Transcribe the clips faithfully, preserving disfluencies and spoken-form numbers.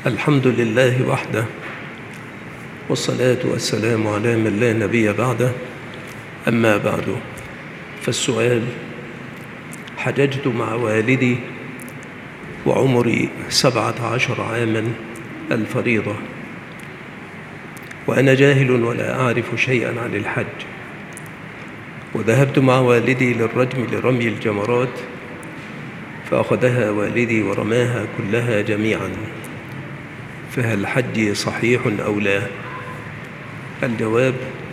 الحمد لله وحده، والصلاة والسلام على من لا نبي بعده. أما بعد، فالسؤال: حججت مع والدي وعمري سبعة عشر عاما الفريضة، وأنا جاهل ولا أعرف شيئا عن الحج، وذهبت مع والدي للرجم لرمي الجمرات، فأخذها والدي ورماها كلها جميعا، فهل حجي صحيح أو لا؟ الجواب: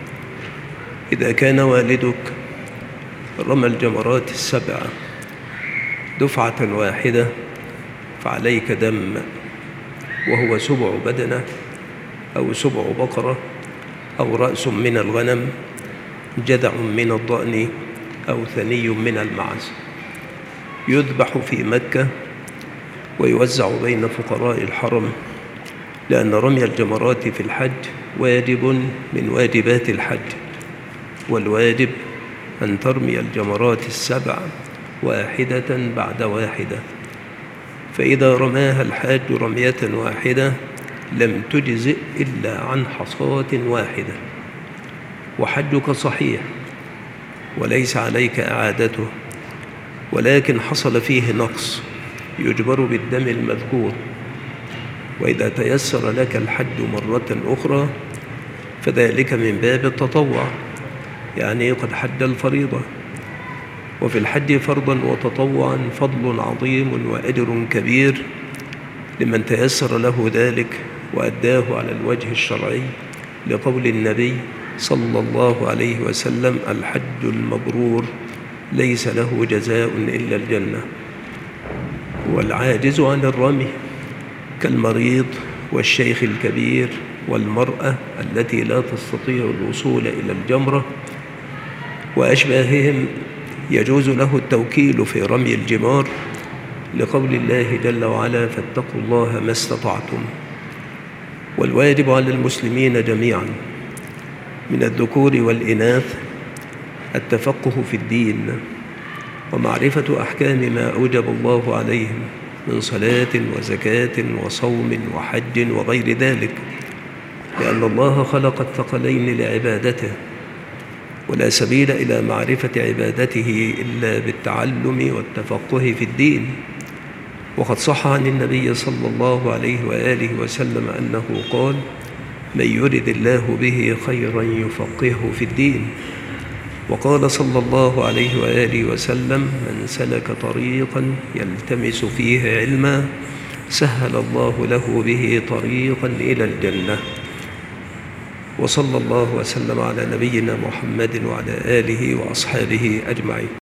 إذا كان والدك رمى الجمرات السبع دفعة واحدة فعليك دم، وهو سبع بدنة أو سبع بقرة أو رأس من الغنم، جذع من الضأن أو ثني من المعز، يذبح في مكة ويوزع بين فقراء الحرم، لأن رمي الجمرات في الحج واجب من واجبات الحج، والواجب أن ترمي الجمرات السبع واحدة بعد واحدة، فإذا رماها الحاج رمية واحدة لم تجزئ إلا عن حصاة واحدة، وحجك صحيح وليس عليك إعادته، ولكن حصل فيه نقص يجبر بالدم المذكور. وإذا تيسر لك الحج مرة أخرى فذلك من باب التطوع، يعني قد حج الفريضة. وفي الحج فرضا وتطوعا فضل عظيم وأجر كبير لمن تيسر له ذلك وأداه على الوجه الشرعي، لقول النبي صلى الله عليه وسلم: الحج المبرور ليس له جزاء إلا الجنة. والعاجز عن الرمي كالمريض والشيخ الكبير والمرأة التي لا تستطيع الوصول إلى الجمرة وأشباههم يجوز له التوكيل في رمي الجمار، لقول الله جل وعلا: فاتقوا الله ما استطعتم. والواجب على المسلمين جميعا من الذكور والإناث التفقه في الدين ومعرفة أحكام ما أوجب الله عليهم من صلاة وزكاة وصوم وحج وغير ذلك، لأن الله خلق الثقلين لعبادته، ولا سبيل إلى معرفة عبادته إلا بالتعلم والتفقه في الدين. وقد صح عن النبي صلى الله عليه وآله وسلم أنه قال: من يرد الله به خيرا يفقهه في الدين. وقال صلى الله عليه وآله وسلم: من سلك طريقا يلتمس فيه علما سهل الله له به طريقا إلى الجنة. وصلى الله وسلم على نبينا محمد وعلى آله وأصحابه أجمعين.